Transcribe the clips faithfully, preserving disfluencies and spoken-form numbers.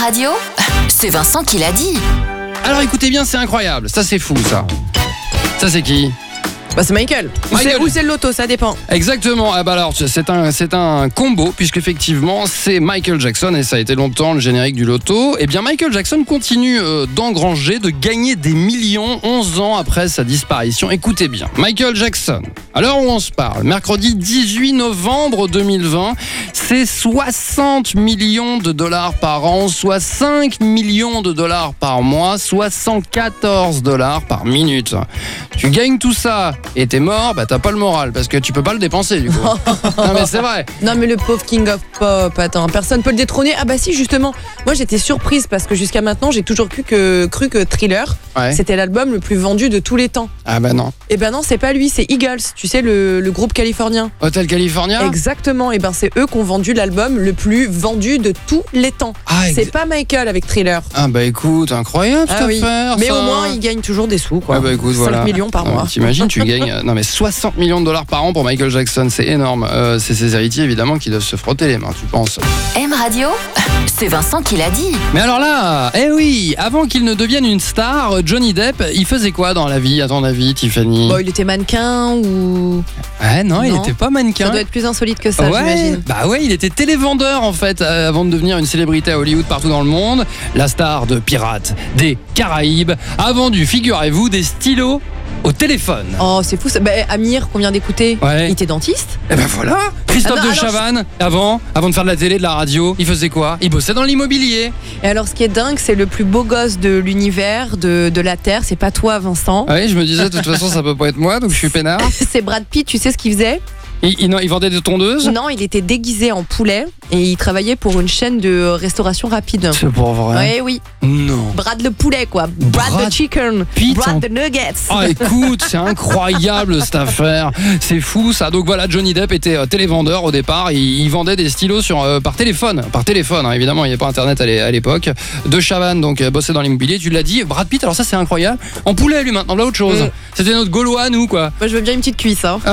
Radio, c'est Vincent qui l'a dit. Alors écoutez bien, c'est incroyable. Ça, c'est fou, ça. Ça, c'est qui ? Bah c'est Michael. Michael. Ou c'est, ou c'est le loto, ça dépend. Exactement. Ah bah alors, c'est un, c'est un combo, puisqu'effectivement, c'est Michael Jackson, et ça a été longtemps le générique du loto. Eh bien, Michael Jackson continue euh, d'engranger, de gagner des millions onze ans après sa disparition. Écoutez bien, Michael Jackson, à l'heure où on se parle, mercredi dix-huit novembre deux mille vingt, c'est soixante millions de dollars par an, soit cinq millions de dollars par mois, soit cent quatorze dollars par minute. Tu gagnes tout ça et t'es mort, bah t'as pas le moral parce que tu peux pas le dépenser du coup. Non mais c'est vrai. Non mais le pauvre King of Pop, attends, personne peut le détrôner. Ah bah si, justement, moi j'étais surprise parce que jusqu'à maintenant j'ai toujours cru que, cru que Thriller, Ouais. c'était l'album le plus vendu de tous les temps. Ah bah non. Et ben non, c'est pas lui, c'est Eagles, tu sais, le, le groupe californien. Hotel California. Exactement, et ben c'est eux qui ont vendu l'album le plus vendu de tous les temps. Ah, ex- C'est pas Michael avec Thriller. Ah bah écoute, incroyable cette Ah oui. affaire. Mais ça. au moins il gagne toujours des sous quoi. Ah bah écoute, cinq voilà. millions par Non, mois. mais T'imagines, tu gagnes euh, non mais soixante millions de dollars par an pour Michael Jackson, c'est énorme. Euh, c'est ses héritiers évidemment qui doivent se frotter les mains, tu penses. M Radio, c'est Vincent qui l'a dit. Mais alors là, eh oui, avant qu'il ne devienne une star, Johnny Depp, il faisait quoi dans la vie à ton avis, Tiffany? Bon, il était mannequin ou... Ah non, il Non. était pas mannequin. Ça doit être plus insolite que ça, Ouais, j'imagine. bah ouais, il était télévendeur en fait euh, avant de devenir une célébrité à Hollywood partout dans le monde. La star de Pirates des Caraïbes a vendu, figurez-vous, des stylos au téléphone. Oh, c'est fou ça. Bah, Amir, qu'on vient d'écouter, Ouais. il était dentiste. Et ben voilà, Christophe Ah non, de alors, Chavannes, avant, avant de faire de la télé, de la radio, il faisait quoi? Il bossait dans l'immobilier. Et alors, ce qui est dingue, c'est le plus beau gosse de l'univers, de, de la Terre. C'est pas toi, Vincent. Ouais, je me disais, de toute façon, ça peut pas être moi, donc je suis peinard. C'est Brad Pitt, tu sais ce qu'il faisait? Il, il, non, il vendait des tondeuses? Non, il était déguisé en poulet et il travaillait pour une chaîne de restauration rapide. C'est pas vrai. Ouais, oui. Non. Brad le poulet, quoi. Brad, Brad the chicken. Pitt Brad en- the nuggets. Ah écoute, c'est incroyable cette affaire, c'est fou ça. Donc voilà, Johnny Depp était euh, télévendeur au départ, il, il vendait des stylos sur, euh, par téléphone, par téléphone hein, évidemment, il n'y avait pas internet à l'é- à l'époque. De Chavannes, donc euh, bossait dans l'immobilier, tu l'as dit, Brad Pitt, alors ça c'est incroyable, en poulet lui maintenant, là autre chose. Mm. C'était notre Gaulois nous quoi. Moi, je veux bien une petite cuisse, hein.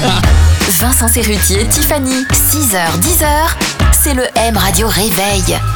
Vincent Serrutier, Tiffany, six heures dix heures, c'est le M Radio Réveil.